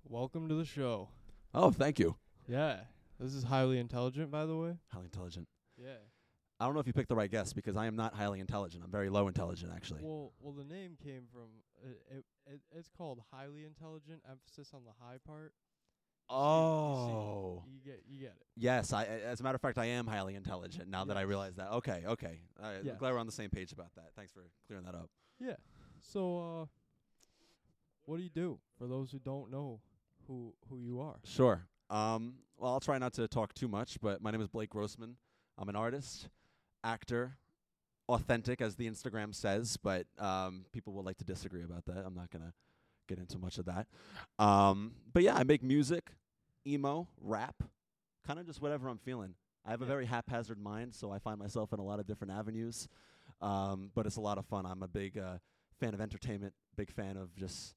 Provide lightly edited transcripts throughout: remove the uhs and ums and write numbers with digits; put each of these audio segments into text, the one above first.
welcome to the show. Oh, thank you. Yeah, this is highly intelligent, by the way. Highly intelligent. Yeah. I don't know if you picked the right guess because I am not highly intelligent. I'm very low intelligent, actually. Well, the name came from it's called highly intelligent. Emphasis on the high part. Oh. You get it. Yes, as a matter of fact, I am highly intelligent now that I Yes. realize that. Okay. Yes. Glad we're on the same page about that. Thanks for clearing that up. Yeah. So, what do you do for those who don't know who you are? Sure. Well, I'll try not to talk too much, but my name is Blake Grossman. I'm an artist, actor, authentic, as the Instagram says, but people will like to disagree about that. I'm not going to get into much of that. But yeah, I make music, emo, rap, kind of just whatever I'm feeling. I have a very haphazard mind, so I find myself in a lot of different avenues, but it's a lot of fun. I'm a big fan of entertainment, big fan of just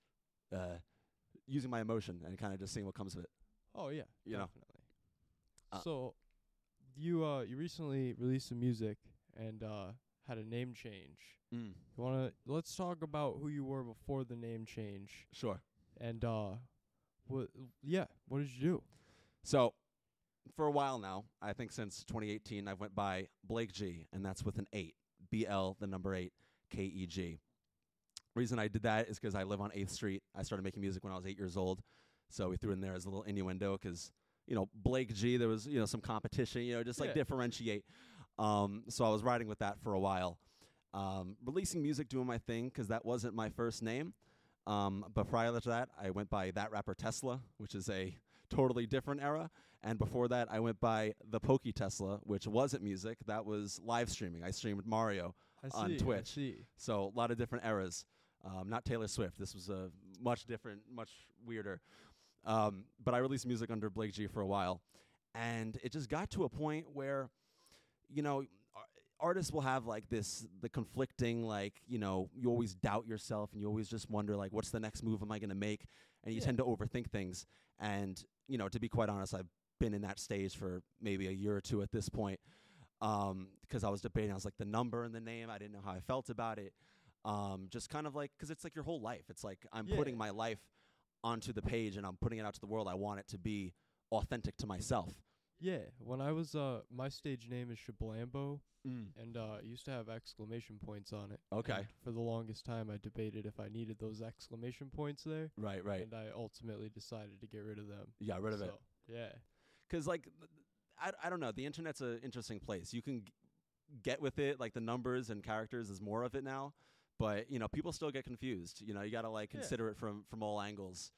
using my emotion and kind of just seeing what comes of it. Oh yeah, You know. definitely. So, you recently released some music and had a name change. Let's talk about who you were before the name change Sure. and what did you do? So, for a while now, I think since 2018, I've went by Blake G, and that's with an 8. BL, the number 8, KEG. Reason I did that is because I live on 8th Street. I started making music when I was 8 years old, so we threw in there as a little innuendo because, Blake G, there was, some competition, just like differentiate. So I was riding with that for a while. Releasing music, doing my thing, because that wasn't my first name. But prior to that, I went by That Rapper Tesla, which is a totally different era. And before that, I went by The Pokey Tesla, which wasn't music. That was live streaming. I streamed Mario on Twitch. I see. So a lot of different eras. Not Taylor Swift. This was a much different, much weirder. But I released music under Blake G for a while. And it just got to a point where, artists will have like the conflicting, you always doubt yourself and you always just wonder, like, what's the next move am I going to make? And you tend to overthink things. And, to be quite honest, I've been in that stage for maybe a year or two at this point. Because I was debating, I was like, the number and the name, I didn't know how I felt about it. Just kind of like, because it's like your whole life. It's like I'm putting my life onto the page and I'm putting it out to the world. I want it to be authentic to myself. Yeah, when I was my stage name is Shablambo, and it used to have exclamation points on it. Okay. And for the longest time, I debated if I needed those exclamation points there. Right. And I ultimately decided to get rid of them. Yeah, rid of it. Yeah. Because, I don't know. The internet's an interesting place. You can get with it. Like, the numbers and characters is more of it now. But, people still get confused. You got to, consider it from all angles.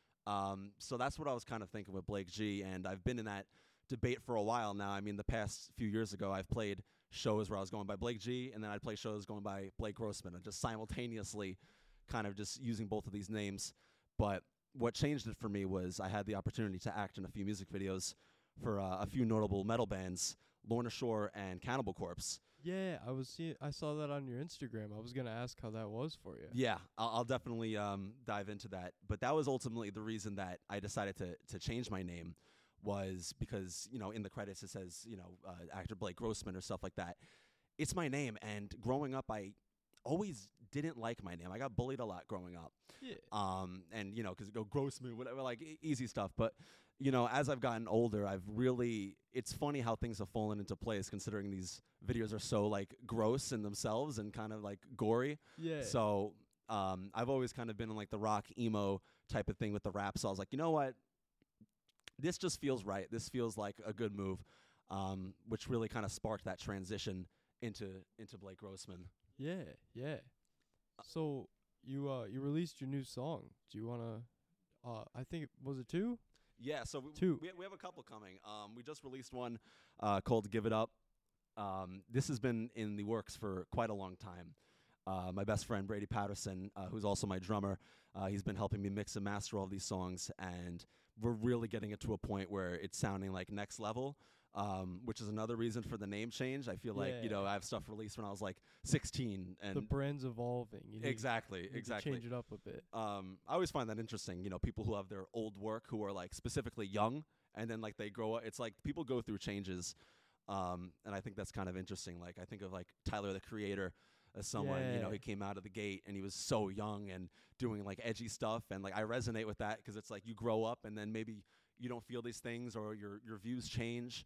So that's what I was kind of thinking with Blake G. And I've been in that debate for a while now. I mean, the past few years ago, I've played shows where I was going by Blake G, and then I'd play shows going by Blake Grossman, and just simultaneously kind of just using both of these names. But what changed it for me was I had the opportunity to act in a few music videos for a few notable metal bands, Lorna Shore and Cannibal Corpse. Yeah, I saw that on your Instagram. I was gonna ask how that was for you. Yeah, I'll definitely dive into that. But that was ultimately the reason that I decided to change my name, was because, in the credits it says, actor Blake Grossman or stuff like that. It's my name, and growing up I always didn't like my name. I got bullied a lot growing up. Yeah. And, because go Grossman, whatever, like easy stuff. But, as I've gotten older, it's funny how things have fallen into place, considering these videos are so, gross in themselves and kind of, gory. Yeah. So I've always kind of been in, the rock emo type of thing with the rap. So I was like, you know what? This just feels right. This feels like a good move, which really kind of sparked that transition into Blake Grossman. Yeah. So you released your new song. Do you wanna? I think was it 2? Yeah. So Two. we have a couple coming. We just released one called "Give It Up." This has been in the works for quite a long time. My best friend Brady Patterson, who's also my drummer, he's been helping me mix and master all these songs, and we're really getting it to a point where it's sounding like next level, which is another reason for the name change. I feel like, I have stuff released when I was 16. And the brand's evolving. You need Exactly. to change it up a bit. I always find that interesting, people who have their old work who are specifically young, and then they grow up. It's like people go through changes, and I think that's kind of interesting. I think of Tyler, the Creator. as someone, he came out of the gate and he was so young and doing like edgy stuff. And like, I resonate with that because it's like you grow up and then maybe you don't feel these things or your views change.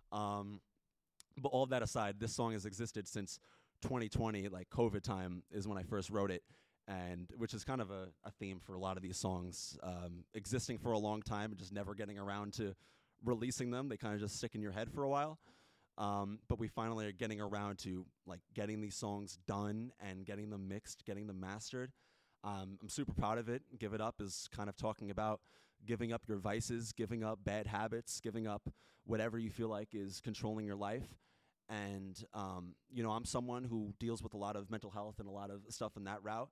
But all of that aside, this song has existed since 2020, like COVID time is when I first wrote it, and which is kind of a theme for a lot of these songs, existing for a long time and just never getting around to releasing them. They kind of just stick in your head for a while. But we finally are getting around to like getting these songs done and getting them mixed, getting them mastered. I'm super proud of it. Give It Up is kind of talking about giving up your vices, giving up bad habits, giving up whatever you feel like is controlling your life. And, I'm someone who deals with a lot of mental health and a lot of stuff in that route.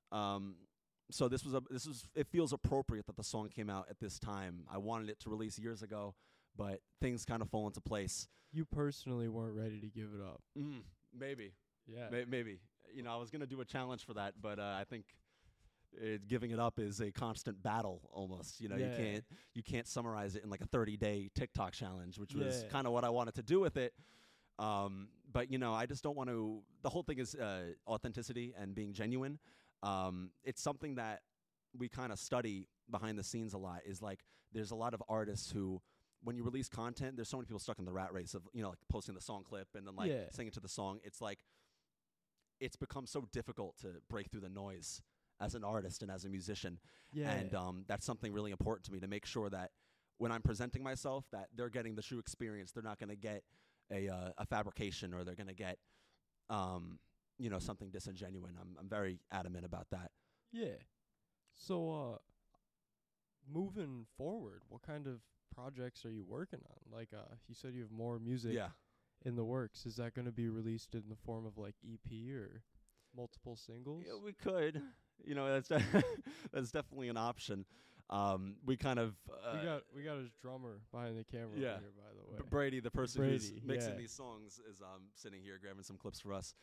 So it feels appropriate that the song came out at this time. I wanted it to release years ago, but things kind of fall into place. You personally weren't ready to give it up. Maybe. Yeah. Maybe. I was going to do a challenge for that, but I think giving it up is a constant battle almost. You can't summarize it in like a 30-day TikTok challenge, which was kind of what I wanted to do with it. But I just don't want to. The whole thing is authenticity and being genuine. It's something that we kind of study behind the scenes a lot. Is like there's a lot of artists who, when you release content, there's so many people stuck in the rat race of like posting the song clip and then like singing to the song. It's like it's become so difficult to break through the noise as an artist and as a musician. And that's something really important to me, to make sure that when I'm presenting myself, that they're getting the true experience. They're not going to get a fabrication, or they're going to get something disingenuine. I'm very adamant about that. Yeah. So moving forward, what kind of projects are you working on? Like you said you have more music in the works. Is that going to be released in the form of like EP or multiple singles? Yeah, we could. That's definitely an option. We kind of we got his drummer behind the camera here, by the way. Brady, the person who's mixing these songs, is sitting here grabbing some clips for us.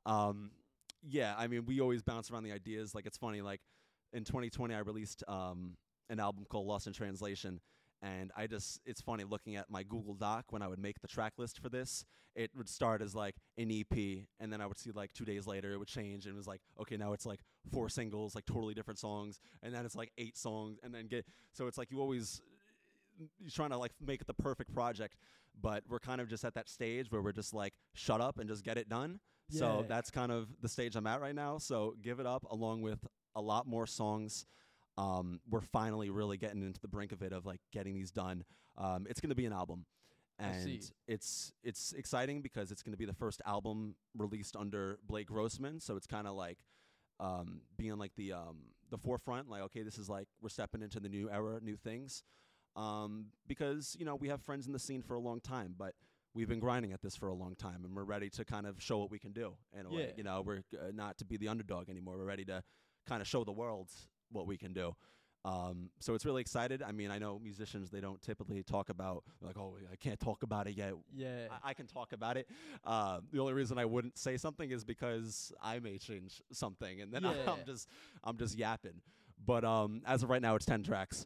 I mean, we always bounce around the ideas. Like, it's funny, like in 2020 I released an album called Lost in Translation, and it's funny looking at my Google Doc when I would make the track list for this. It would start as like an EP, and then I would see like 2 days later it would change, and it was like, okay, now it's like 4 singles, like totally different songs, and then it's like 8 songs, and then so it's like you're trying to like make it the perfect project, but we're kind of just at that stage where we're just like, shut up and just get it done. Yeah. So that's kind of the stage I'm at right now. So Give It Up, along with a lot more songs. We're finally really getting into the brink of it, of like getting these done. It's going to be an album, and it's exciting because it's going to be the first album released under Blake Grossman. So it's kind of like being like the forefront. Like, okay, this is like we're stepping into the new era, new things. Because we have friends in the scene for a long time, but we've been grinding at this for a long time, and we're ready to kind of show what we can do in a way. We're not to be the underdog anymore. We're ready to kind of show the world what we can do. So it's really excited. I mean, I know musicians, they don't typically talk about like, oh, I can't talk about it yet. Yeah, I can talk about it. The only reason I wouldn't say something is because I may change something, and then I'm just yapping. But as of right now, it's 10 tracks.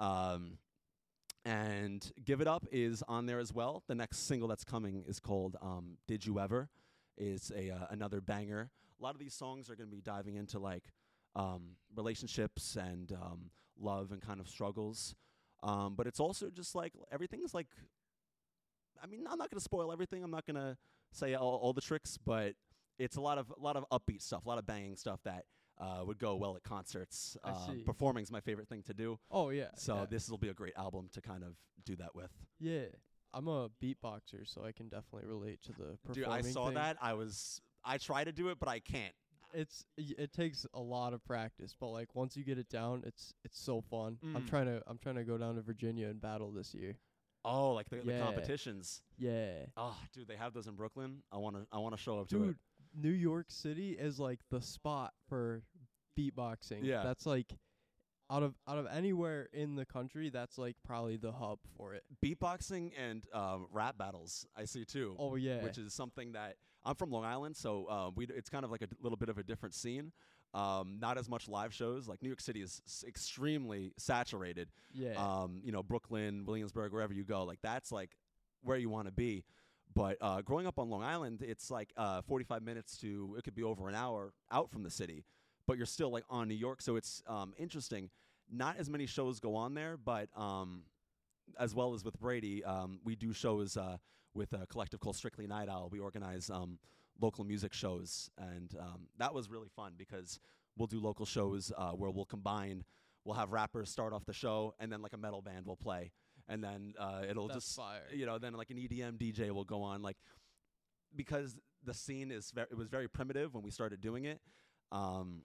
And Give It Up is on there as well. The next single that's coming is called Did You Ever? Is another banger. A lot of these songs are going to be diving into like relationships and love and kind of struggles. But it's also just like everything's like, I mean, I'm not going to spoil everything. I'm not going to say all the tricks, but it's a lot of upbeat stuff, a lot of banging stuff that would go well at concerts. Performing's my favorite thing to do. Oh, yeah. So this will be a great album to kind of do that with. Yeah. I'm a beatboxer, so I can definitely relate to the performing Dude, I saw thing. that. I try to do it, but I can't. It takes a lot of practice, but like once you get it down, it's so fun. I'm trying to go down to Virginia and battle this year. Oh, like the competitions. Yeah. Oh, dude, they have those in Brooklyn. I want to show up to it. Dude, New York City is like the spot for beatboxing. Yeah. That's like out of anywhere in the country, that's like probably the hub for it. Beatboxing and rap battles, I see too. Oh yeah. Which is something that I'm from Long Island, so it's kind of like a little bit of a different scene. Not as much live shows. Like New York City is extremely saturated. Yeah. Brooklyn, Williamsburg, wherever you go, like that's like where you want to be. But growing up on Long Island, it's like 45 minutes to, it could be over an hour out from the city, but you're still like on New York. So it's interesting. Not as many shows go on there, but as well as with Brady, we do shows with a collective called Strictly Night Owl. We organize local music shows, and that was really fun because we'll do local shows where we'll have rappers start off the show, and then like a metal band will play. And then it'll That's just, fire. then like an EDM DJ will go on, like, because the scene it was very primitive when we started doing it. And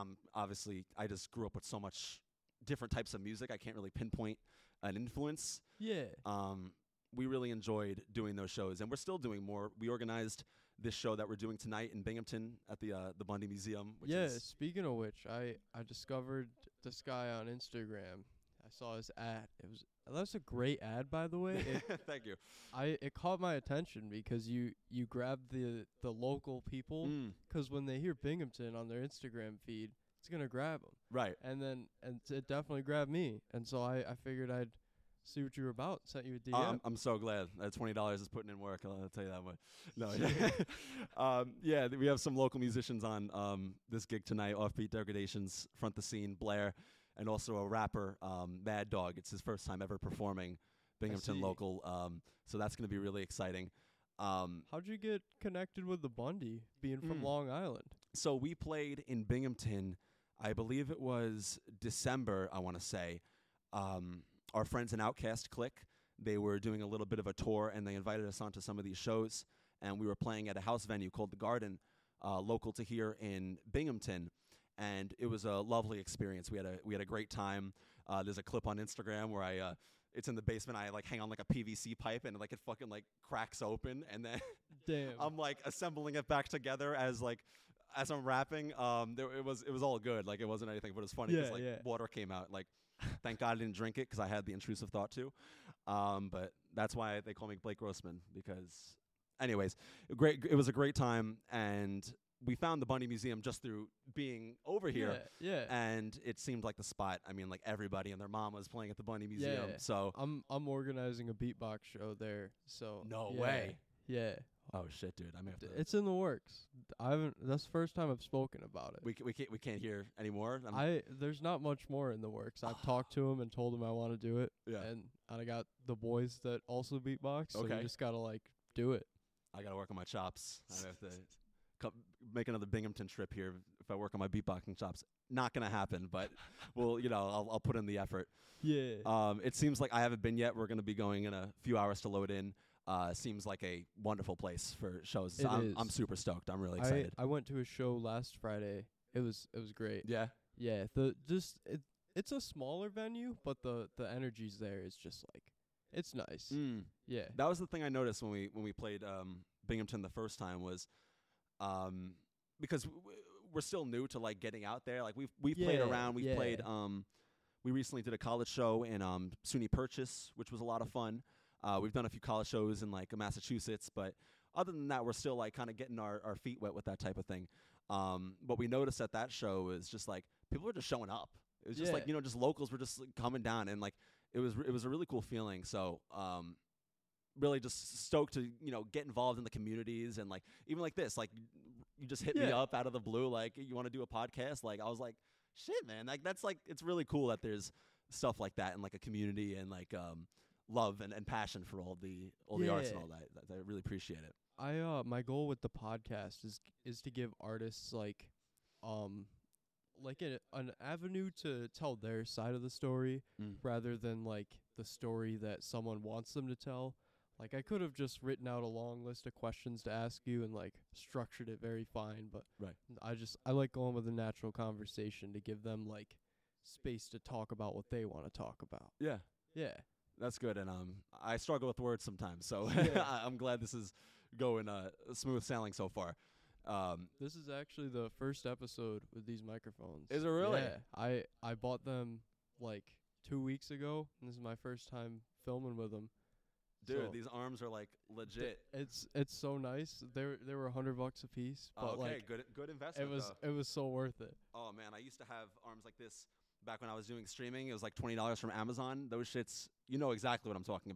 I just grew up with so much different types of music. I can't really pinpoint an influence. Yeah. We really enjoyed doing those shows, and we're still doing more. We organized this show that we're doing tonight in Binghamton at the Bundy Museum. Speaking of which, I discovered this guy on Instagram. I saw his ad. That's a great ad, by the way. Thank you. It caught my attention because you grabbed the local people, because when they hear Binghamton on their Instagram feed, it's gonna grab them. Right. And it definitely grabbed me, and so I figured I'd see what you were about. Sent you a DM. I'm so glad that $20 is putting in work. I'll tell you that much. No. We have some local musicians on this gig tonight. Offbeat Degradations front the scene, Blair, and also a rapper, Mad Dog. It's his first time ever performing Binghamton local. So that's going to be really exciting. How'd you get connected with the Bundy, being from Long Island? So we played in Binghamton, I believe it was December, I want to say. Our friends in Outcast Click, they were doing a little bit of a tour, and they invited us onto some of these shows. And we were playing at a house venue called The Garden, local to here in Binghamton. And it was a lovely experience. We had a great time. There's a clip on Instagram where it's in the basement. I like hang on like a PVC pipe, and like it fucking like cracks open, and then Damn. I'm like assembling it back together as I'm rapping. It was all good. Like it wasn't anything, but it was funny because water came out. Like thank God I didn't drink it because I had the intrusive thought too. But that's why they call me Blake Grossman, because anyways, it was a great time, and we found the Bundy Museum just through being over here. Yeah. And it seemed like the spot. I mean, like everybody and their mom was playing at the Bundy Museum. Yeah. So I'm organizing a beatbox show there. So no way. Yeah. Oh shit, dude! I may have to. It's in the works. That's the first time I've spoken about it. We can't hear anymore. There's not much more in the works. I've talked to him and told him I want to do it. Yeah. And I got the boys that also beatbox. So Okay. you just gotta like do it. I gotta work on my chops. I have to make another Binghamton trip here if I work on my beatboxing chops. Not gonna happen, but I'll put in the effort. Yeah. It seems like I haven't been yet. We're gonna be going in a few hours to load in. Seems like a wonderful place for shows. I'm super stoked. I'm really excited. I went to a show last Friday. It was great. Yeah. Yeah. It's a smaller venue, but the energy's there is just like, it's nice. Yeah. That was the thing I noticed when we played Binghamton the first time was because we're still new to like getting out there. Like we've played around. We've played. We recently did a college show in SUNY Purchase, which was a lot of fun. We've done a few college shows in like Massachusetts, but other than that, we're still like kind of getting our feet wet with that type of thing. What we noticed at that show is just like people were just showing up. It was just like just locals were just like, coming down, and like it was a really cool feeling. So really just stoked to get involved in the communities, and like even like this, like you just hit me up out of the blue, like you want to do a podcast. Like I was like, shit, man, like that's like it's really cool that there's stuff like that in like a community, and like love and passion for all the arts and all that. I really appreciate it. My goal with the podcast is to give artists like an avenue to tell their side of the story rather than like the story that someone wants them to tell. Like I could have just written out a long list of questions to ask you and like structured it very fine, but I like going with a natural conversation to give them like space to talk about what they want to talk about. Yeah. Yeah. That's good, and I struggle with words sometimes, so I'm glad this is going smooth sailing so far. This is actually the first episode with these microphones. Is it really? Yeah, I bought them like 2 weeks ago, and this is my first time filming with them. Dude, so these arms are like legit. It's so nice. They were $100 a piece, but okay, good investment. It was so worth it. Oh man, I used to have arms like this. Back when I was doing streaming, it was like $20 from Amazon. Those shits, you know exactly what I'm talking about.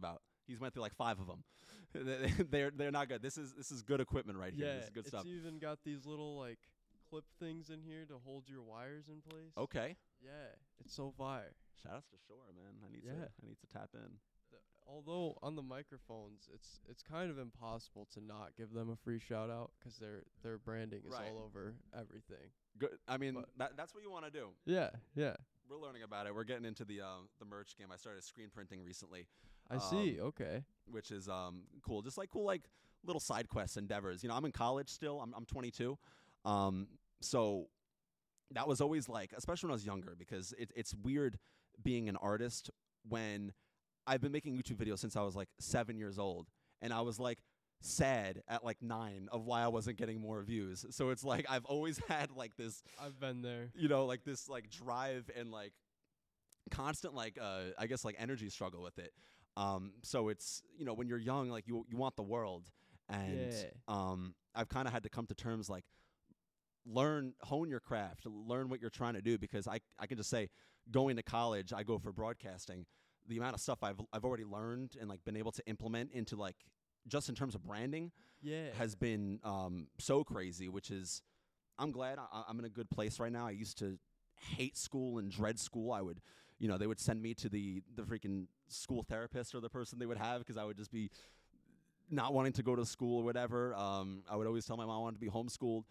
He's went through like 5 of them. they're not good. This is good equipment right here. This is good stuff. It's even got these little like clip things in here to hold your wires in place. Okay. Yeah, it's so fire. Shoutouts to Shure, man. I need to tap in. Although on the microphones, it's kind of impossible to not give them a free shout out because their branding is all over everything. Good. I mean, that's what you want to do. Yeah, yeah. We're learning about it. We're getting into the merch game. I started screen printing recently. I see. Okay. Which is cool. Just like cool, like little side quest endeavors. You know, I'm in college still. I'm 22. So that was always like, especially when I was younger, because it's weird being an artist when I've been making YouTube videos since I was like 7 years old, and I was like sad at like 9 of why I wasn't getting more views. So it's like I've always had like this. I've been there. You know, like this like drive and like constant like I guess like energy struggle with it. So it's, you know, when you're young, like you want the world, and I've kind of had to come to terms like hone your craft, learn what you're trying to do, because I can just say, going to college, I go for broadcasting. The amount of stuff I've already learned and like been able to implement into like just in terms of branding has been so crazy, which is, I'm glad I'm in a good place right now. I used to hate school and dread school. I would, you know, they would send me to the freaking school therapist or the person they would have, because I would just be not wanting to go to school or whatever. I would always tell my mom I wanted to be homeschooled.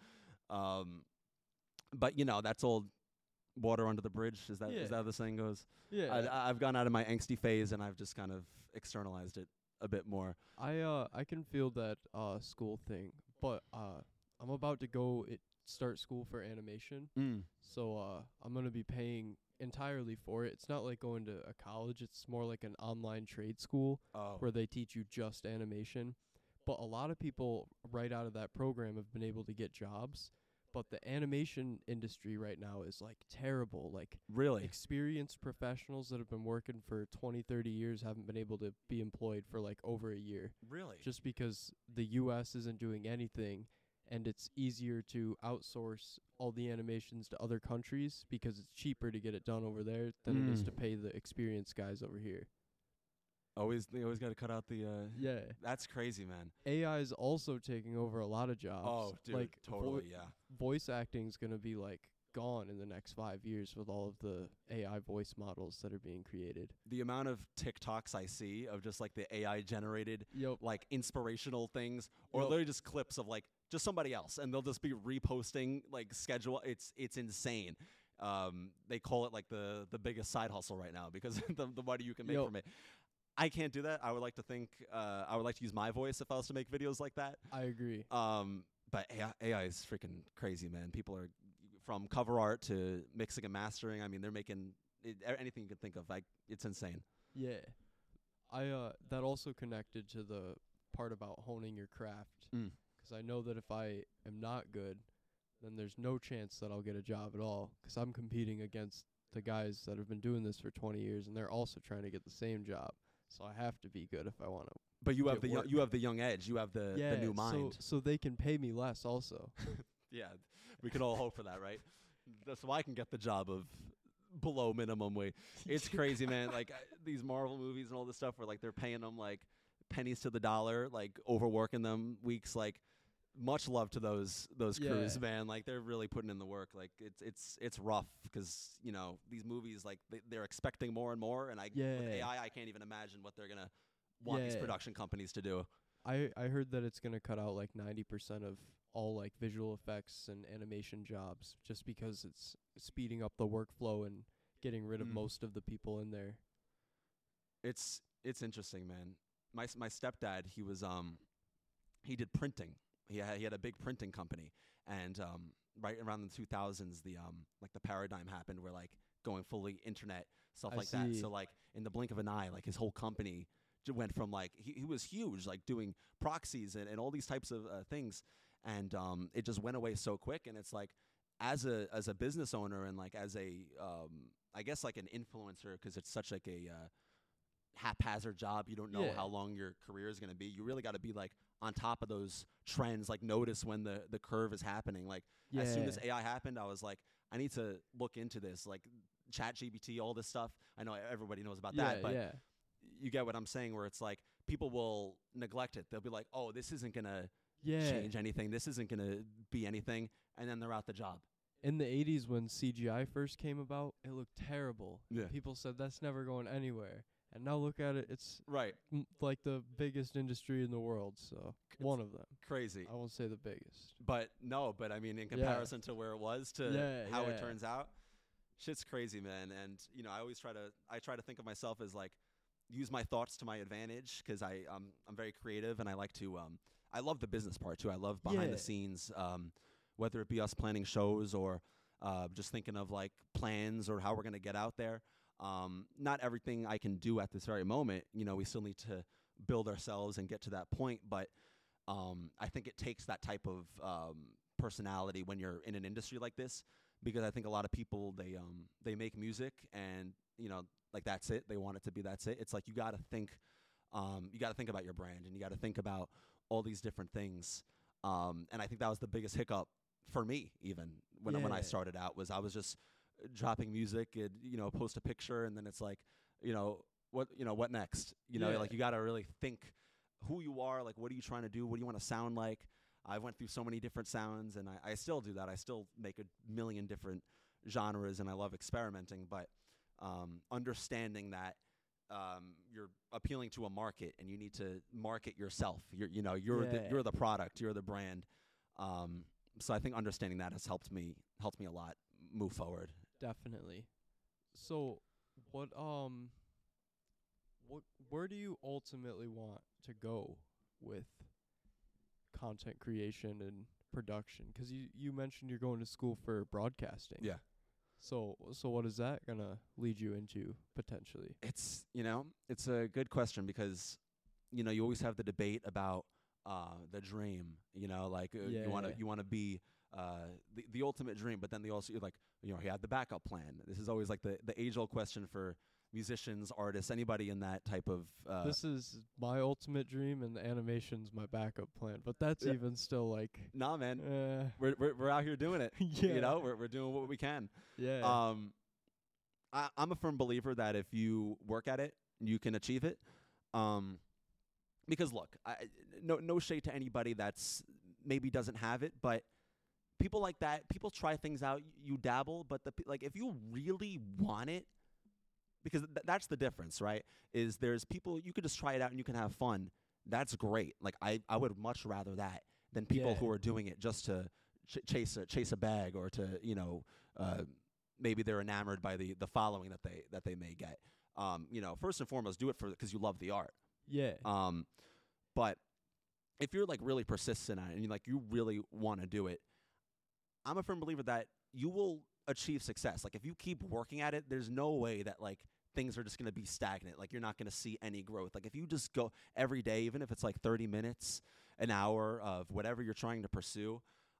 But you know, that's all water under the bridge. Is that how the saying goes? Yeah. I've gone out of my angsty phase, and I've just kind of externalized it a bit more. I can feel that school thing, but I'm about to go start school for animation. So I'm going to be paying entirely for it. It's not like going to a college. It's more like an online trade school where they teach you just animation. But a lot of people right out of that program have been able to get jobs. But the animation industry right now is like terrible. Like, really, experienced professionals that have been working for 20, 30 years haven't been able to be employed for like over a year. Really? Just because the US isn't doing anything, and it's easier to outsource all the animations to other countries because it's cheaper to get it done over there than it is to pay the experienced guys over here. They always got to cut out the That's crazy, man. AI is also taking over a lot of jobs. Oh, dude, like totally, voice acting's going to be like gone in the next 5 years with all of the AI voice models that are being created. The amount of TikToks I see of just like the AI generated like inspirational things, or literally just clips of like just somebody else, and they'll just be reposting like schedule. It's insane. They call it like the biggest side hustle right now because the money you can make from it. I can't do that. I would like to think I would like to use my voice if I was to make videos like that. I agree. But AI is freaking crazy, man. People are from cover art to mixing and mastering. I mean, they're making anything you can think of. Like, it's insane. Yeah. That also connected to the part about honing your craft. Because I know that if I am not good, then there's no chance that I'll get a job at all. Because I'm competing against the guys that have been doing this for 20 years, and they're also trying to get the same job. So I have to be good if I want to. But you have the young edge. You have the new mind. So they can pay me less also. Yeah, we can all hope for that, right? That's why I can get the job of below minimum wage. It's crazy, man. Like these Marvel movies and all this stuff where like they're paying them like pennies to the dollar, like overworking them weeks. Like much love to those crews, man. Like they're really putting in the work. Like it's rough because you know these movies like they're expecting more and more, and with AI I can't even imagine what they're gonna want these production companies to do. I heard that it's gonna cut out like 90% of all like visual effects and animation jobs just because it's speeding up the workflow and getting rid of most of the people in there. It's interesting, man. My stepdad, he did printing. He had a big printing company, and right around the 2000s, the paradigm happened where like going fully internet stuff like that. So like in the blink of an eye, like his whole company went from like he was huge, like doing proxies and all these types of things, and it just went away so quick. And it's like as a business owner and like as a I guess like an influencer, because it's such like a haphazard job. You don't know how long your career is going to be. You really got to be like on top of those trends, like notice when the curve is happening. Like as soon as AI happened, I was like, I need to look into this, like ChatGPT, all this stuff. I know everybody knows about that, but you get what I'm saying, where it's like people will neglect it. They'll be like, oh, this isn't going to Yeah. change anything. This isn't going to be anything. And then they're out the job. In the 80s when CGI first came about, it looked terrible. Yeah. People said that's never going anywhere. And now look at it, it's Right. like the biggest industry in the world, so one of them. Crazy. I won't say the biggest. But I mean, in comparison to where it was to how it turns out, shit's crazy, man. And, I try to think of myself as like, use my thoughts to my advantage, because I'm very creative, and I like to, I love the business part too. I love behind the scenes, whether it be us planning shows or just thinking of like plans or how we're going to get out there. Not everything I can do at this very moment. We still need to build ourselves and get to that point. But I think it takes that type of personality when you're in an industry like this, because I think a lot of people, they make music and, like that's it. They want it to be that's it. It's like you got to think about your brand, and you got to think about all these different things. And I think that was the biggest hiccup for me, even when I started out, was I was just dropping music and post a picture, and then it's like what next, like you got to really think who you are, like what are you trying to do, what do you want to sound like. I went through so many different sounds, and I still do that. I still make a million different genres, and I love experimenting, but understanding that you're appealing to a market, and you need to market yourself. You're the product, you're the brand. So I think understanding that has helped me a lot move forward. Definitely. So, where do you ultimately want to go with content creation and production? Because you mentioned you're going to school for broadcasting. Yeah. So what is that gonna lead you into potentially? It's it's a good question, because you always have the debate about the dream. You want to be the ultimate dream, but then they also you have the backup plan. This is always like the age old question for musicians, artists, anybody in that type of. This is my ultimate dream, and the animation's my backup plan. But that's even still like. Nah, man. We're out here doing it. Yeah. We're doing what we can. Yeah. I'm a firm believer that if you work at it, you can achieve it. Because look, no shade to anybody that's maybe doesn't have it, but people like that, people try things out. You dabble, but if you really want it. Because that's the difference, right? Is there's people, you could just try it out and you can have fun. That's great. Like I would much rather that than people who are doing it just to chase a bag, or to maybe they're enamored by the following that they may get. First and foremost, do it because you love the art. Yeah. But if you're like really persistent on it, and you really want to do it, I'm a firm believer that you will achieve success. Like if you keep working at it, there's no way that like things are just going to be stagnant. Like you're not going to see any growth. Like if you just go every day, even if it's like 30 minutes, an hour of whatever you're trying to pursue,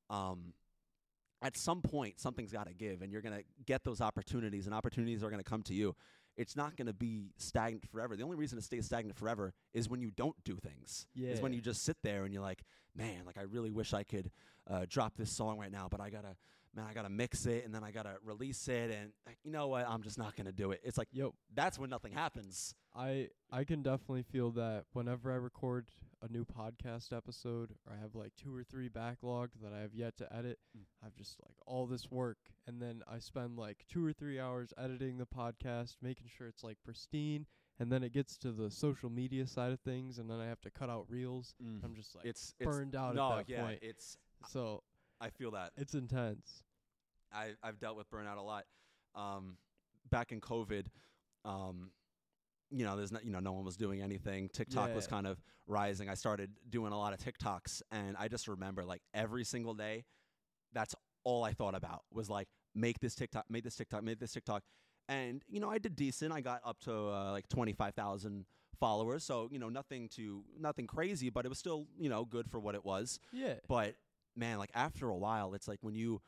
at some point something's got to give, and you're going to get those opportunities, and opportunities are going to come to you. It's not going to be stagnant forever. The only reason it stays stagnant forever is when you don't do things. Yeah. Is when you just sit there and you're like, man, like I really wish I could drop this song right now, but I gotta mix it, and then I gotta release it, and you know what? I'm just not gonna do it. It's like, that's when nothing happens. I can definitely feel that whenever I record a new podcast episode, or I have like 2 or 3 backlogged that I have yet to edit, I've just like all this work, and then I spend like 2 or 3 hours editing the podcast, making sure it's like pristine, and then it gets to the social media side of things, and then I have to cut out reels. I'm just like it's burned out at that point. So I feel that. It's intense. I've dealt with burnout a lot. Back in COVID, there's no one was doing anything. TikTok was kind of rising. I started doing a lot of TikToks, and I just remember like every single day, that's all I thought about was like, make this TikTok. And, I did decent. I got up to like 25,000 followers. So, nothing crazy, but it was still, good for what it was. Yeah. But man, like after a while, it's like when you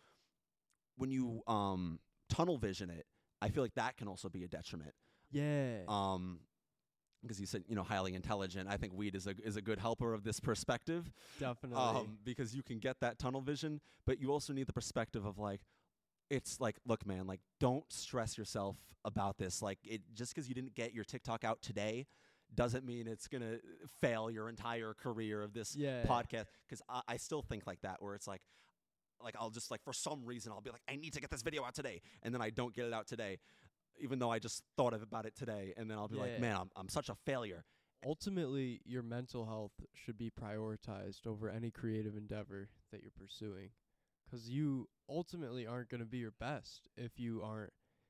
tunnel vision it, I feel like that can also be a detriment. Yeah. Because you said, highly intelligent. I think weed is a good helper of this perspective. Definitely. Because you can get that tunnel vision, but you also need the perspective of like, it's like, look, man, like don't stress yourself about this. Like just because you didn't get your TikTok out today, doesn't mean it's going to fail your entire career of this podcast. Because I still think like that, where it's like I'll just like, for some reason, I'll be like, I need to get this video out today. And then I don't get it out today, even though I just thought about it today. And then I'll be like, man, I'm such a failure. Ultimately, your mental health should be prioritized over any creative endeavor that you're pursuing, because you ultimately aren't going to be your best if you aren't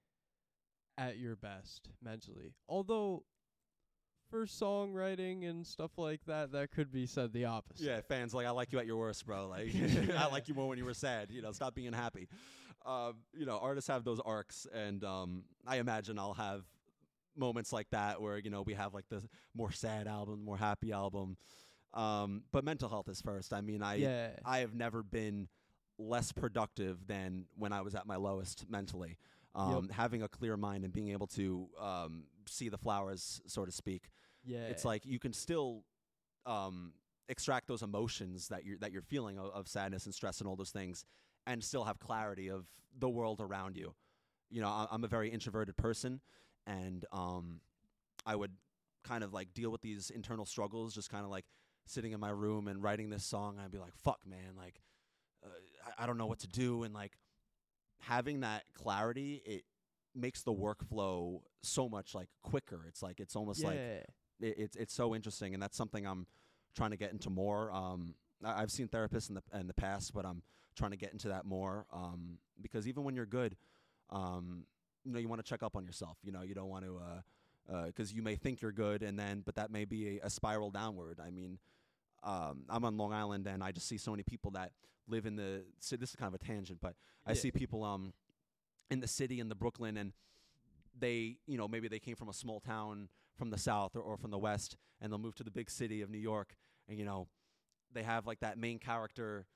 at your best mentally. Although for songwriting and stuff like that, that could be said the opposite. Yeah, fans like, I like you at your worst, bro. Like, I like you more when you were sad. Stop being happy. Artists have those arcs, and I imagine I'll have moments like that where we have like the more sad album, more happy album. But mental health is first. I mean, I have never been less productive than when I was at my lowest mentally. Having a clear mind and being able to see the flowers, so to speak. It's like you can still extract those emotions that you're feeling of sadness and stress and all those things, and still have clarity of the world around you. I'm a very introverted person, and I would kind of like deal with these internal struggles, just kind of like sitting in my room and writing this song. I'd be like, fuck, man, like I don't know what to do, and like having that clarity, it makes the workflow so much like quicker. It's like it's almost like it's so interesting, and that's something I'm trying to get into more. I've seen therapists in the past, but I'm trying to get into that more, because even when you're good, you want to check up on yourself. You don't want to, because you may think you're good, but that may be a spiral downward. I mean, I'm on Long Island, and I just see so many people that live in the city. This is kind of a tangent, but I see people in the city, in the Brooklyn, and they, maybe they came from a small town from the South or from the West, and they'll move to the big city of New York, and they have like that main character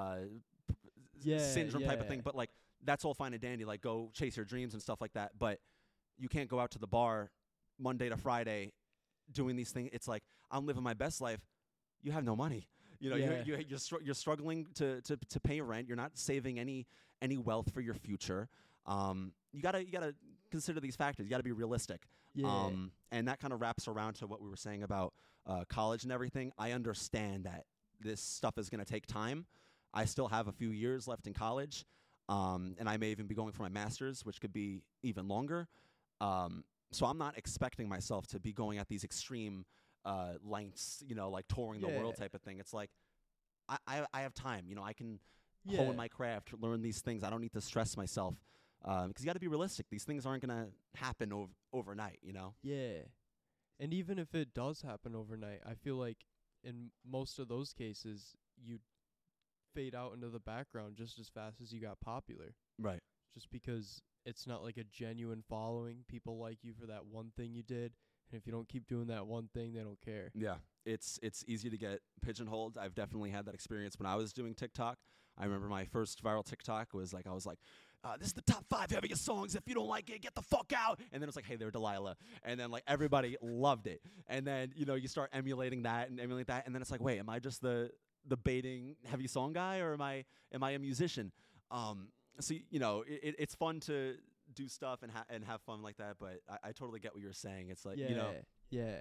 syndrome type of thing. But like, that's all fine and dandy. Like, go chase your dreams and stuff like that. But you can't go out to the bar Monday to Friday doing these things. It's like, I'm living my best life. You have no money. You're struggling to pay rent. You're not saving any wealth for your future. You gotta consider these factors. You gotta be realistic. And that kind of wraps around to what we were saying about college and everything. I understand that this stuff is gonna take time. I still have a few years left in college, and I may even be going for my master's, which could be even longer. So I'm not expecting myself to be going at these extreme lengths, like touring the world type of thing. It's like I have time. I can hone my craft, learn these things. I don't need to stress myself, because you got to be realistic. These things aren't gonna happen overnight. Yeah, and even if it does happen overnight, I feel like in most of those cases you fade out into the background just as fast as you got popular. Right. Just because it's not like a genuine following. People like you for that one thing you did. And if you don't keep doing that one thing, they don't care. Yeah, it's easy to get pigeonholed. I've definitely had that experience when I was doing TikTok. I remember my first viral TikTok was like, I was like, this is the top 5 heaviest songs. If you don't like it, get the fuck out. And then it's like, hey there, Delilah. And then like everybody loved it. And then, you start emulating that and emulate that. And then it's like, wait, am I just the baiting heavy song guy, or am I a musician? So, it's fun to do stuff and have fun like that, but I totally get what you're saying. It's like, Yeah.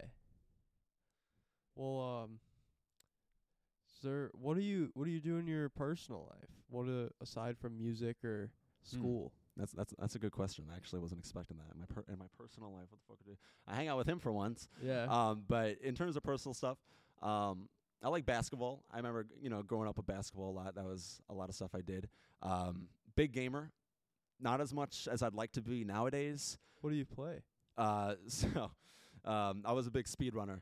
Well, sir, what do you do in your personal life? What aside from music or school? That's a good question. I actually wasn't expecting that. In my personal life, what the fuck do I hang out with him for once? Yeah. But in terms of personal stuff, I like basketball. I remember, growing up with basketball a lot. That was a lot of stuff I did. Big gamer. Not as much as I'd like to be nowadays. What do you play? I was a big speed runner.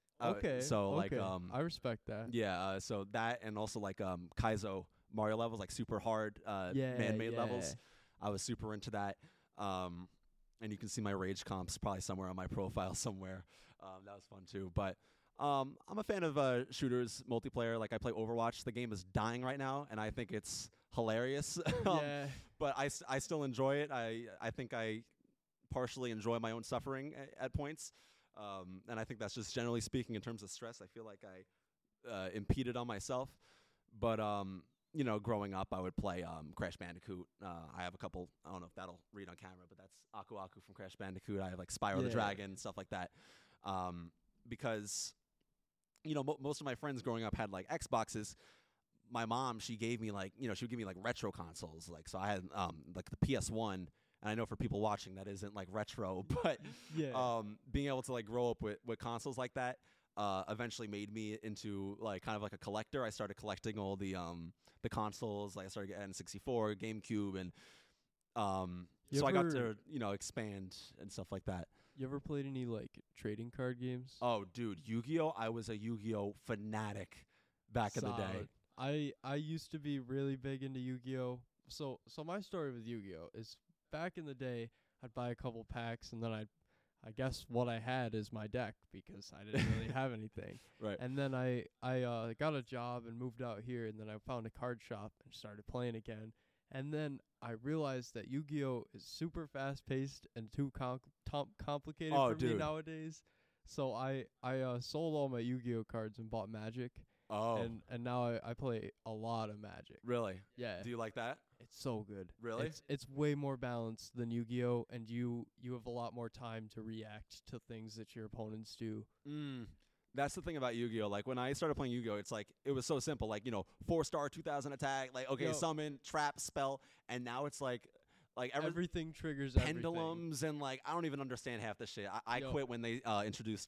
I respect that. Yeah. So that, and also like Kaizo Mario levels, like super hard man-made levels. I was super into that. And you can see my rage comps probably somewhere on my profile somewhere. That was fun too. But I'm a fan of shooters, multiplayer. Like, I play Overwatch. The game is dying right now, and I think it's hilarious. But I still enjoy it. I think I partially enjoy my own suffering at points. And I think that's just generally speaking in terms of stress. I feel like I impeded on myself. But, growing up, I would play Crash Bandicoot. I have a couple, I don't know if that'll read on camera, but that's Aku Aku from Crash Bandicoot. I have like Spyro the Dragon, stuff like that. because most of my friends growing up had like Xboxes. My mom, she gave me like, she would give me like retro consoles. Like, so I had like the PS1, and I know for people watching that isn't like retro, but being able to like grow up with consoles like that eventually made me into like kind of like a collector. I started collecting all the consoles. Like I started getting N64, GameCube, and so I got to expand and stuff like that. You ever played any like trading card games? Oh, dude, Yu-Gi-Oh! I was a Yu-Gi-Oh! Fanatic back in the day. I used to be really big into Yu-Gi-Oh! So my story with Yu-Gi-Oh! Is back in the day, I'd buy a couple packs, and then I guess what I had is my deck because I didn't really have anything. Right. And then I got a job and moved out here, and then I found a card shop and started playing again. And then I realized that Yu-Gi-Oh! Is super fast-paced and too complicated for me nowadays. So I sold all my Yu-Gi-Oh! Cards and bought Magic. Oh. And now I play a lot of Magic. Really? Yeah. Do you like that? It's so good. Really? It's way more balanced than Yu-Gi-Oh! And you have a lot more time to react to things that your opponents do. That's the thing about Yu-Gi-Oh! Like, when I started playing Yu-Gi-Oh!, it's like, it was so simple. Like, 4-star, 2000 attack. Like, okay, summon, trap, spell. And now it's like everything triggers pendulums and, like, I don't even understand half the shit. I quit when they introduced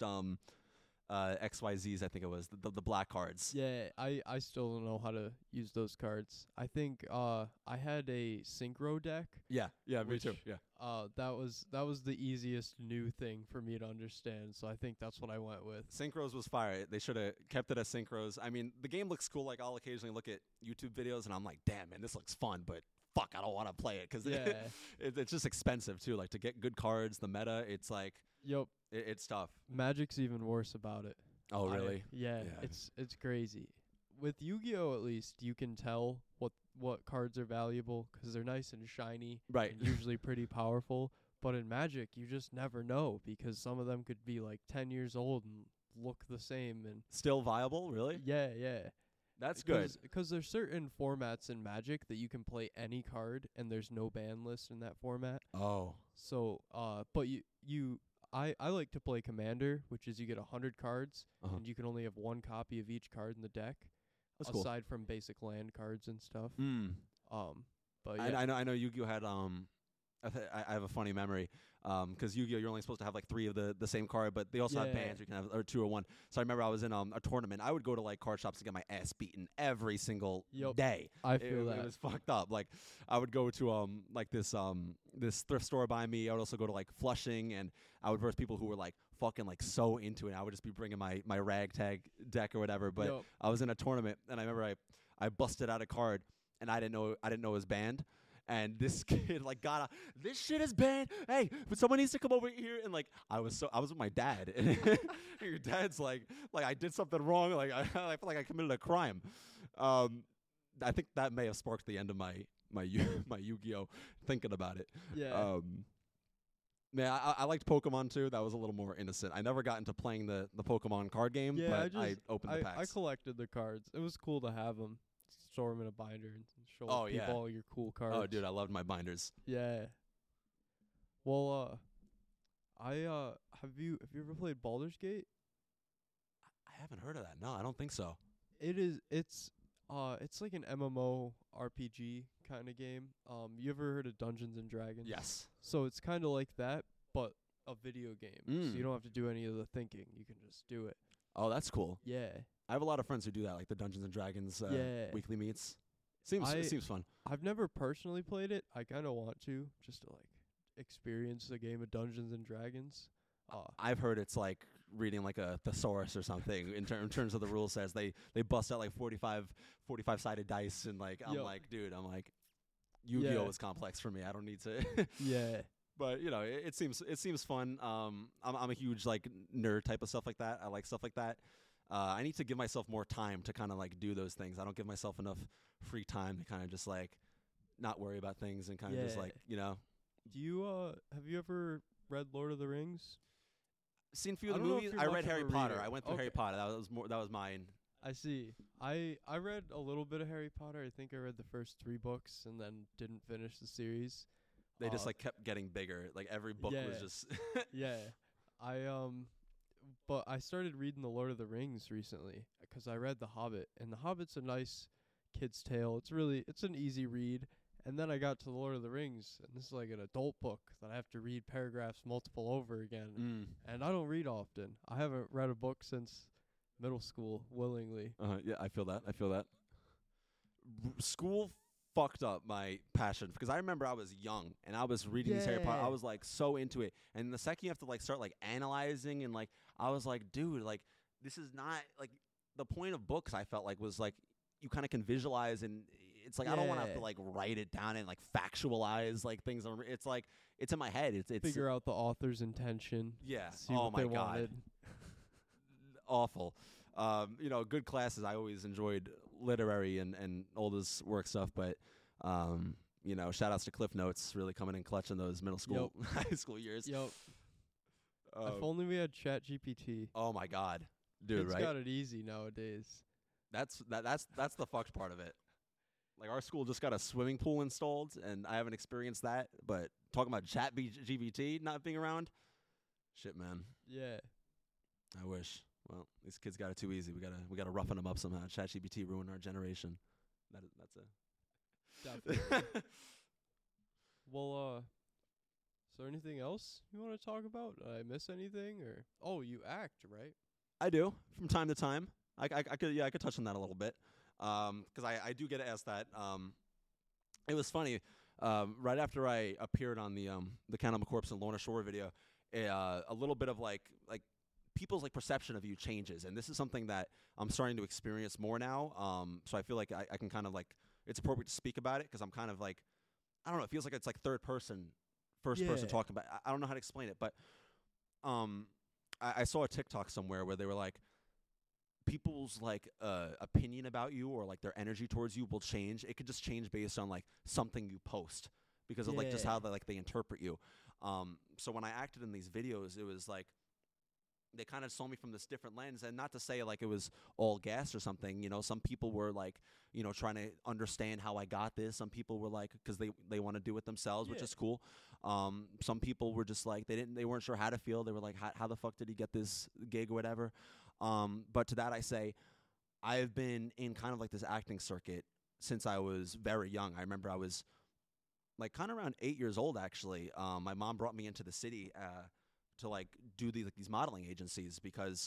XYZs, I think it was, the black cards. Yeah, I still don't know how to use those cards. I think I had a Synchro deck. Yeah, me too. Yeah. That was the easiest new thing for me to understand, so I think that's what I went with. Synchros was fire. They should have kept it as Synchros. I mean, the game looks cool. Like, I'll occasionally look at YouTube videos, and I'm like, damn, man, this looks fun, but fuck, I don't want to play it because it's just expensive, too. Like, to get good cards, the meta, it's like... Yep. It's tough. Magic's even worse about it. Oh, really? Yeah, it's crazy. With Yu-Gi-Oh! At least, you can tell what cards are valuable because they're nice and shiny. Right. And usually pretty powerful. But in Magic, you just never know because some of them could be like 10 years old and look the same. And still viable, really? Yeah. That's good. Because there's certain formats in Magic that you can play any card and there's no ban list in that format. Oh. So, but I like to play Commander, which is you get 100 cards, and you can only have one copy of each card in the deck. That's aside cool. from basic land cards and stuff. But yeah. I know Yu-Gi-Oh! Had I have a funny memory because Yu-Gi-Oh! You're only supposed to have like 3 of the same card, but they also have bands. You can have or 2 or 1. So I remember I was in a tournament. I would go to like card shops to get my ass beaten every single day. I feel that it was fucked up. Like I would go to like this thrift store by me. I would also go to like Flushing, and I would verse people who were like fucking like so into it. I would just be bringing my ragtag deck or whatever. But I was in a tournament, and I remember I busted out a card, and I didn't know it was banned. And this kid like got this shit is banned. Hey, but someone needs to come over here. And like I was with my dad, and your dad's like I did something wrong. Like I feel like I committed a crime. I think that may have sparked the end of my Yu-Gi-Oh! Thinking about it. Yeah. Man, I liked Pokemon too. That was a little more innocent. I never got into playing the Pokemon card game, but I opened the packs. I collected the cards. It was cool to have them. Store them in a binder and show people all your cool cards. Oh, dude, I loved my binders. Yeah. Well, have you ever played Baldur's Gate? I haven't heard of that. No, I don't think so. It's like an MMO RPG kind of game. You ever heard of Dungeons and Dragons? Yes. So it's kind of like that, but a video game. So you don't have to do any of the thinking. You can just do it. Oh, that's cool. Yeah. I have a lot of friends who do that, like the Dungeons and Dragons weekly meets. It seems fun. I've never personally played it. I kind of want to, just to like experience the game of Dungeons and Dragons. I've heard it's like reading like a thesaurus or something in terms of the rule says they bust out like 45 sided dice, and like I'm like, dude, Yu-Gi-Oh! Is complex for me. I don't need to. Yeah. But it seems fun. I'm a huge like nerd type of stuff like that. I like stuff like that. I need to give myself more time to kind of like do those things. I don't give myself enough free time to kind of just like not worry about things and kind of just like, Do you have you ever read Lord of the Rings? Seen a few of the movies. I read Harry Potter. I went through Harry Potter. That was mine. I see. I read a little bit of Harry Potter. I think I read the first 3 books and then didn't finish the series. They just like kept getting bigger. Like every book was just Yeah. But I started reading The Lord of the Rings recently because I read The Hobbit, and The Hobbit's a nice kid's tale. It's an easy read. And then I got to The Lord of the Rings, and this is like an adult book that I have to read paragraphs multiple over again. And I don't read often. I haven't read a book since middle school willingly. Yeah, I feel that. School fucked up my passion because I remember I was young and I was reading these Harry Potter. I was like so into it, and the second you have to like start like analyzing and like I was like, dude, like this is not like the point of books. I felt like was like you kind of can visualize, and it's like I don't want to have to like write it down and like factualize like things. It's like it's in my head. It's figure out the author's intention. Yeah. See what they wanted. Awful. Good classes. I always enjoyed literary and all this work stuff, but shout outs to Cliff Notes really coming in clutch in those middle school, high school years. Yep. If only we had ChatGPT. Oh my God, dude! It's right? got it easy nowadays. That's the fucked part of it. Like our school just got a swimming pool installed, and I haven't experienced that. But talking about ChatGPT not being around, shit, man. Yeah. I wish. Well, these kids got it too easy. We gotta roughen them up somehow. ChatGPT ruined our generation. That's definitely. Well, is there anything else you want to talk about? Did I miss anything? Or you act, right? I do from time to time. I could touch on that a little bit. 'Cause I do get asked that. It was funny. Right after I appeared on the Cannibal Corpse and Lorna Shore video, a little bit of like people's like perception of you changes, and this is something that I'm starting to experience more now. So I feel like I can kind of like it's appropriate to speak about it because I'm kind of like I don't know. It feels like it's like first person talking about. I don't know how to explain it, but I saw a TikTok somewhere where they were like people's like opinion about you or like their energy towards you will change. It could just change based on like something you post because of like just how they interpret you. So when I acted in these videos, it was like they kind of saw me from this different lens, and not to say like it was all gas or something. Some people were like, trying to understand how I got this. Some people were like, because they want to do it themselves, which is cool. Some people were just like they weren't sure how to feel. They were like, how the fuck did he get this gig or whatever? But to that I say, I've been in kind of like this acting circuit since I was very young. I remember I was like kind of around 8 years old actually. My mom brought me into the city to like do these modeling agencies because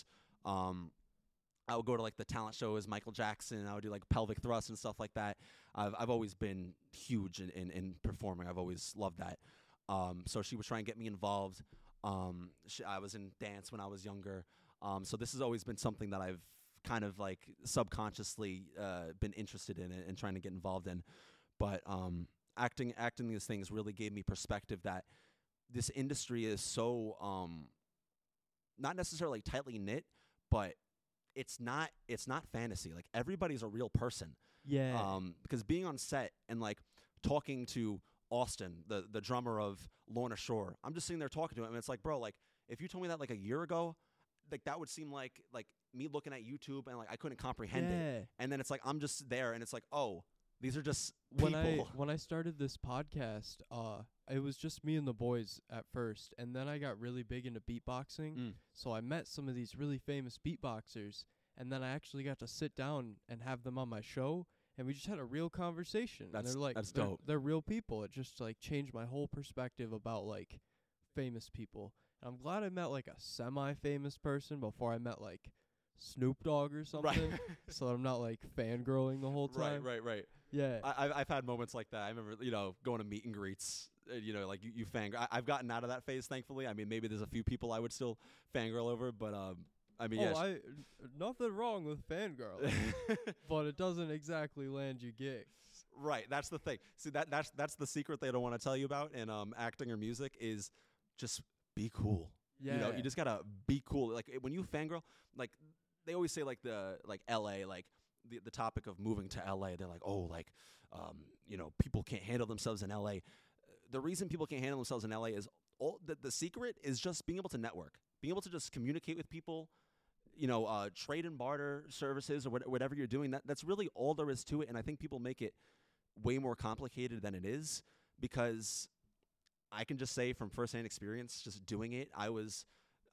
I would go to like the talent shows, Michael Jackson. I would do like pelvic thrusts and stuff like that. I've always been huge in performing. I've always loved that. So she would try and get me involved. I was in dance when I was younger. So this has always been something that I've kind of like subconsciously been interested in and trying to get involved in. But acting these things really gave me perspective that this industry is so not necessarily tightly knit, but it's not fantasy. Like everybody's a real person. Yeah. Because being on set and like talking to Austin, the drummer of Lorna Shore, I'm just sitting there talking to him, and it's like, bro, like if you told me that like a year ago, like that would seem like me looking at YouTube and like I couldn't comprehend it. And then it's like I'm just there, and it's like, oh, these are just people. When I started this podcast, it was just me and the boys at first, and then I got really big into beatboxing. So I met some of these really famous beatboxers, and then I actually got to sit down and have them on my show, and we just had a real conversation. That's dope. They're real people. It just like changed my whole perspective about like famous people. And I'm glad I met like a semi-famous person before I met like Snoop Dogg or something, right. So I'm not like fangirling the whole time. Right. Yeah, I've had moments like that. I remember, going to meet and greets. Like you fangirl. I've gotten out of that phase, thankfully. I mean, maybe there's a few people I would still fangirl over, but I mean, nothing wrong with fangirling, but it doesn't exactly land you gigs. Right, that's the thing. See, that's the secret they don't want to tell you about in acting or music is just be cool. Yeah, you just gotta be cool. Like when you fangirl, like they always say, like LA, like the topic of moving to LA. They're like, oh, like people can't handle themselves in LA. The reason people can't handle themselves in LA is the secret is just being able to network, being able to just communicate with people. Trade and barter services or whatever you're doing. That's really all there is to it. And I think people make it way more complicated than it is, because I can just say from firsthand experience, just doing it,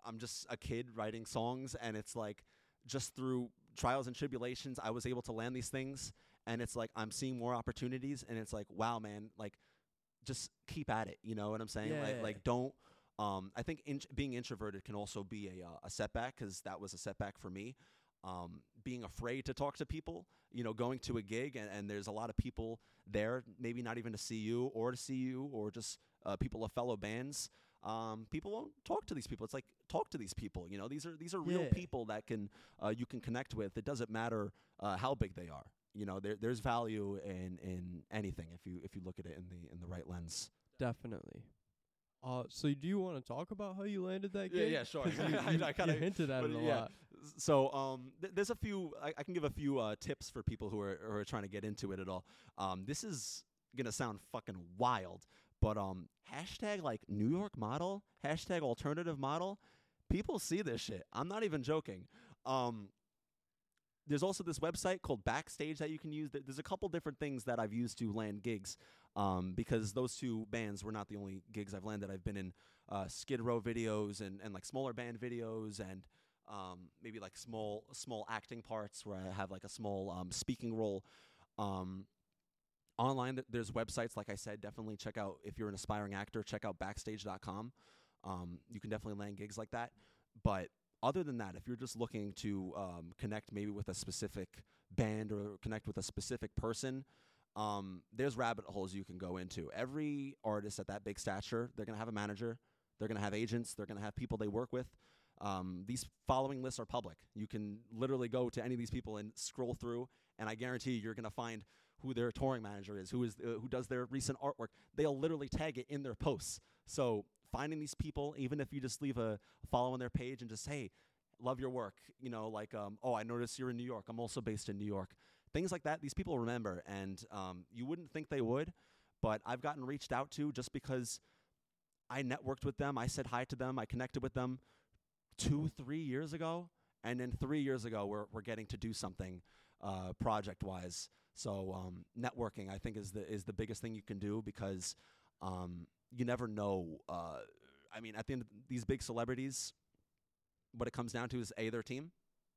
I'm just a kid writing songs, and it's like just through trials and tribulations, I was able to land these things, and it's like I'm seeing more opportunities, and it's like, wow, man, like just keep at it. You know what I'm saying? Yeah. Like don't. I think being introverted can also be a setback, because that was a setback for me. Being afraid to talk to people, you know, going to a gig and there's a lot of people there, maybe not even to see you or just people of fellow bands. People won't talk to these people. It's like, talk to these people. You know, these are real people that can you can connect with. It doesn't matter how big they are. You know, there's value in anything if you look at it in the right lens. Definitely. So do you want to talk about how you landed that gig? Yeah, sure. You kinda hinted at it a lot. So there's a few. I can give a few tips for people who are trying to get into it at all. This is gonna sound fucking wild, but hashtag like New York model, hashtag alternative model. People see this shit. I'm not even joking. There's also this website called Backstage that you can use. There's a couple different things that I've used to land gigs, because those two bands were not the only gigs I've landed. I've been in Skid Row videos and like smaller band videos, and maybe like small acting parts where I have like a small speaking role. Online, there's websites, like I said, definitely check out, if you're an aspiring actor, check out backstage.com. You can definitely land gigs like that. But other than that, if you're just looking to connect maybe with a specific band or connect with a specific person, there's rabbit holes you can go into. Every artist at that big stature, they're going to have a manager, they're going to have agents, they're going to have people they work with. These following lists are public. You can literally go to any of these people and scroll through, and I guarantee you're going to find who their touring manager is, who does their recent artwork. They'll literally tag it in their posts. So finding these people, even if you just leave a follow on their page and just, hey, love your work, you know, like, oh, I noticed you're in New York. I'm also based in New York. Things like that, these people remember, and you wouldn't think they would, but I've gotten reached out to just because I networked with them, I said hi to them, I connected with them 2-3 years ago, and then 3 years ago we're getting to do something project-wise. So networking, I think, is the biggest thing you can do, because you never know. I mean, at the end of these big celebrities, what it comes down to is their team,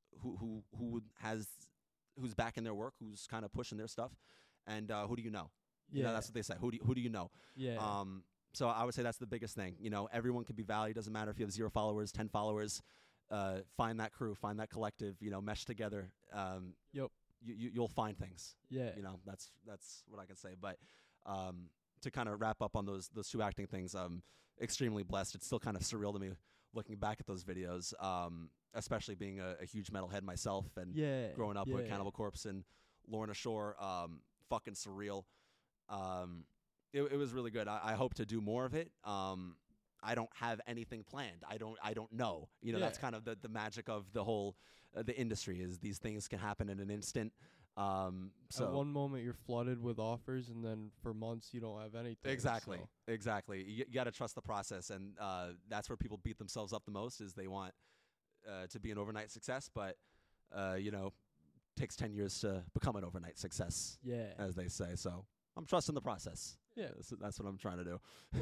who's backing their work, who's kind of pushing their stuff, and who do you know? Yeah, you know, that's what they say. Who do you know? Yeah. So I would say that's the biggest thing. You know, everyone can be valued. Doesn't matter if you have 0 followers, 10 followers. Find that crew, find that collective. You know, mesh together. Yep. You'll find things. Yeah. You know, that's what I can say. But to kind of wrap up on those two acting things, I'm extremely blessed. It's still kind of surreal to me looking back at those videos, especially being a huge metalhead myself and growing up with Cannibal Corpse and Lorna Shore. Fucking surreal. It was really good. I hope to do more of it. I don't have anything planned. I don't know. You know, that's kind of the magic of the whole the industry, is these things can happen in an instant. So at one moment you're flooded with offers, and then for months you don't have anything. Exactly. So. Exactly. You got to trust the process, and that's where people beat themselves up the most, is they want to be an overnight success, but you know, takes 10 years to become an overnight success. Yeah. As they say. So I'm trusting the process. Yeah. That's what I'm trying to do.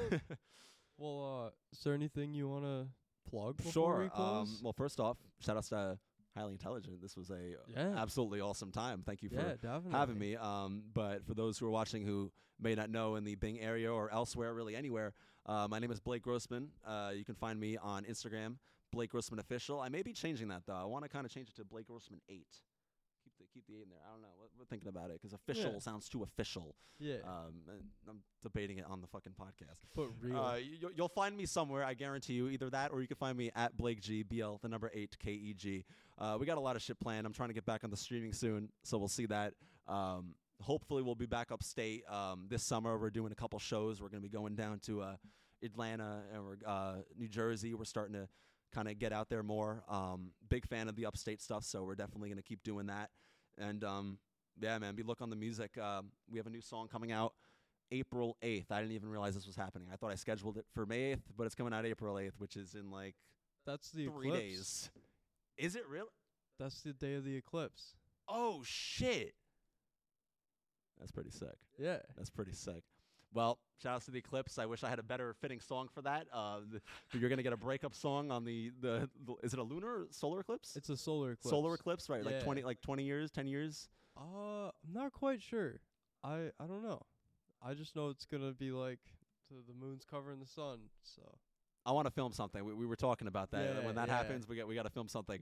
Well, is there anything you want to plug before we close? Well, first off, shout outs to Highly Intelligent. This was a absolutely awesome time. Thank you for having me. But for those who are watching who may not know, in the Bing area or elsewhere, really anywhere, my name is Blake Grossman. You can find me on Instagram, Blake Grossman Official. I may be changing that, though. I want to kind of change it to Blake Grossman 8. Keep the 8 in there. I don't know. We're thinking about it, because official sounds too official. Yeah. And I'm debating it on the fucking podcast. But real. You'll find me somewhere, I guarantee you. Either that, or you can find me at Blake G, BL, the number 8, KEG. We got a lot of shit planned. I'm trying to get back on the streaming soon, so we'll see that. Hopefully we'll be back upstate this summer. We're doing a couple shows. We're going to be going down to Atlanta and New Jersey. We're starting to kind of get out there more. Big fan of the upstate stuff, so we're definitely going to keep doing that. And yeah, man, be look on the music. We have a new song coming out April 8th. I didn't even realize this was happening. I thought I scheduled it for May 8th, but it's coming out April 8th, which is in like that's the 3 eclipse. days. Is it really? That's the day of the eclipse. Oh shit. That's pretty sick. Yeah. That's pretty sick. Well, shout outs to the Eclipse. I wish I had a better fitting song for that. You're gonna get a breakup song on the is it a lunar or solar eclipse? It's a solar eclipse. Solar eclipse, right? Yeah. Like 20 years, 10 years. I'm not quite sure. I don't know. I just know it's gonna be like the moon's covering the sun. So I want to film something. We were talking about that. When that happens, we got to film something.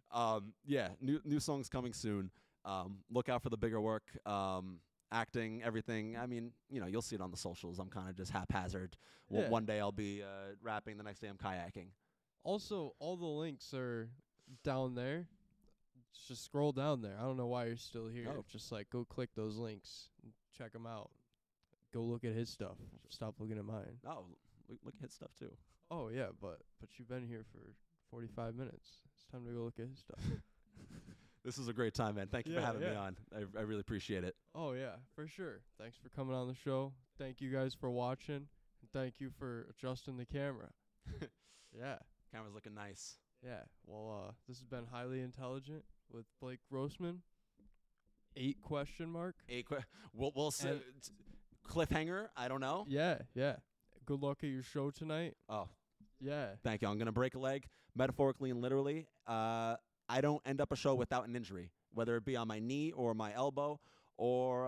New songs coming soon. Look out for the bigger work. Acting, everything. I mean, you'll see it on the socials. I'm kind of just haphazard. Yeah. One day I'll be rapping. The next day I'm kayaking. Also, all the links are down there. Just scroll down there. I don't know why you're still here. Oh. Just like go click those links and check them out. Go look at his stuff. Stop looking at mine. Oh, look at his stuff too. Oh yeah, but you've been here for 45 minutes. It's time to go look at his stuff. This is a great time, man. Thank you for having me on. I really appreciate it. Oh yeah, for sure. Thanks for coming on the show. Thank you guys for watching. And thank you for adjusting the camera. Yeah. Camera's looking nice. Yeah. Well, this has been Highly Intelligent with Blake Grossman. 8 question mark. We'll say cliffhanger. I don't know. Yeah. Good luck at your show tonight. Oh. Yeah. Thank you. I'm gonna break a leg, metaphorically and literally. I don't end up a show without an injury, whether it be on my knee or my elbow or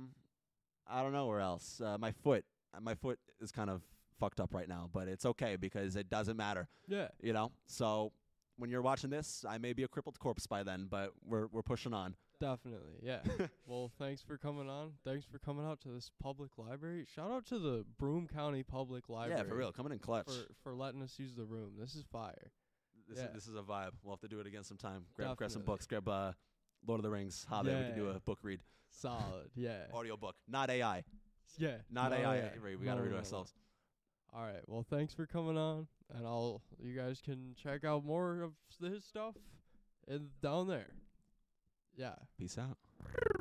I don't know where else. My foot. My foot is kind of fucked up right now, but it's okay because it doesn't matter. Yeah. So when you're watching this, I may be a crippled corpse by then, but we're pushing on. Definitely, yeah. Well, thanks for coming on. Thanks for coming out to this public library. Shout out to the Broome County Public Library. Yeah, for real. Coming in clutch. For letting us use the room. This is fire. This is a vibe. We'll have to do it again sometime. Grab some books. Grab Lord of the Rings, Hobbit. We can do a book read. Solid, yeah. Audio book, not AI. Yeah. Not AI. We got to read it ourselves. All right. Well, thanks for coming on, and you guys can check out more of his stuff down there. Yeah. Peace out.